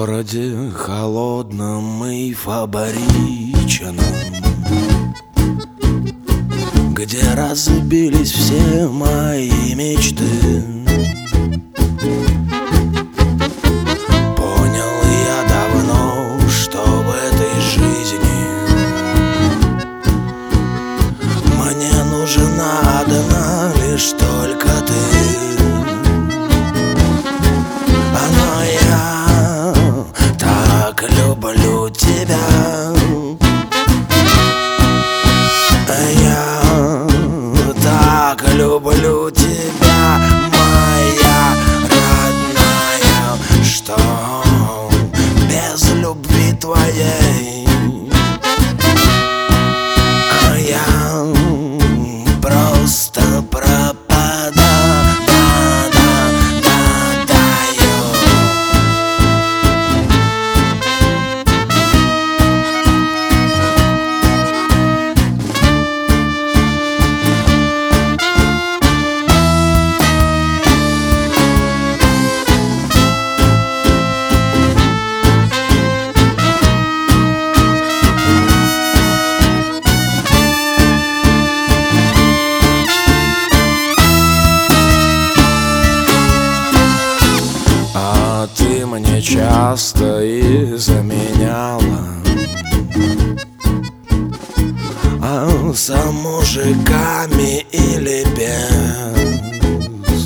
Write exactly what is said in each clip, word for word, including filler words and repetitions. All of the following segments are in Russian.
городе холодном и фабричном, где разбились все мои мечты, понял я давно, что в этой жизни мне нужна одна лишь только ты. Но я так люблю тебя, я так люблю тебя, моя родная, что без любви твоей я просто пропадаю. Ты мне часто изменяла, а с мужиками или без,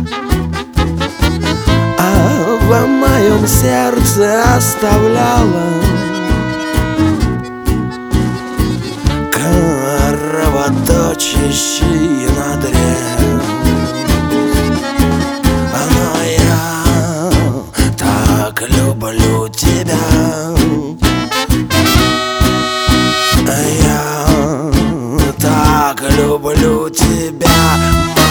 а в моем сердце оставляла кровоточащий надрез. Люблю тебя, я так люблю тебя.